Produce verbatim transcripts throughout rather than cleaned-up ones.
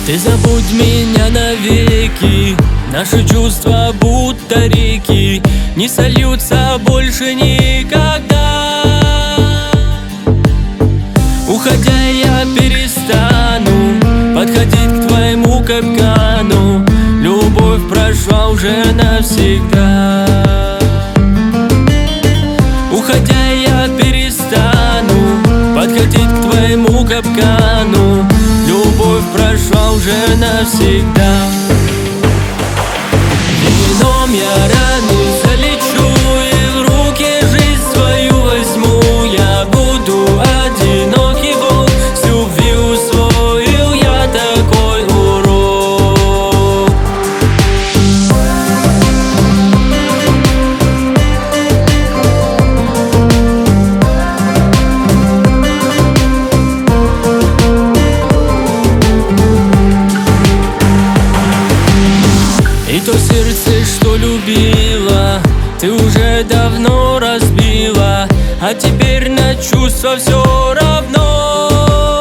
Ты забудь меня навеки, наши чувства будто реки не сольются больше никогда. Уходя, я перестану подходить к твоему капкану. Любовь прошла уже навсегда. Уходя, я перестану подходить к твоему капкану. Любовь прошла уже навсегда. Вином я раны залечу и в руки жизнь свою возьму. Я буду одинокий волк, с любви усвоил я такой урок. И то сердце, что любила, ты уже давно разбила, а теперь на чувства все равно.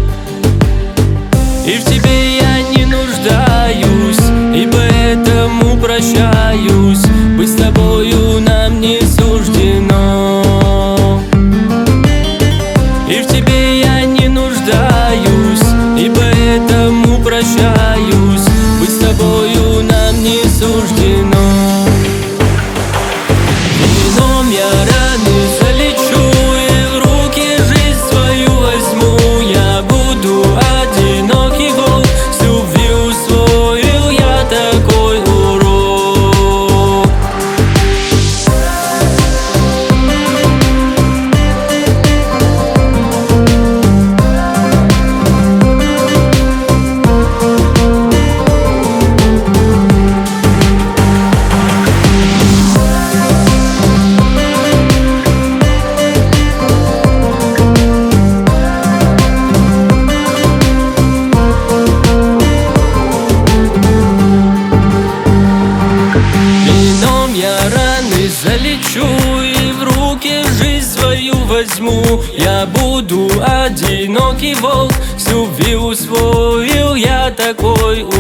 И в тебе я не нуждаюсь, и поэтому прощаюсь. Быть с тобою нам не суждено. И в тебе я не нуждаюсь, и поэтому прощаюсь. Быть с тобою нам не суждено. Вином я раны залечу и в руки жизнь свою возьму. Я буду одинокий волк, с любви усвоил я такой урок. Вином я раны залечу и в руки жизнь свою возьму. Я буду одинокий волк, с любви усвоил я такой урок.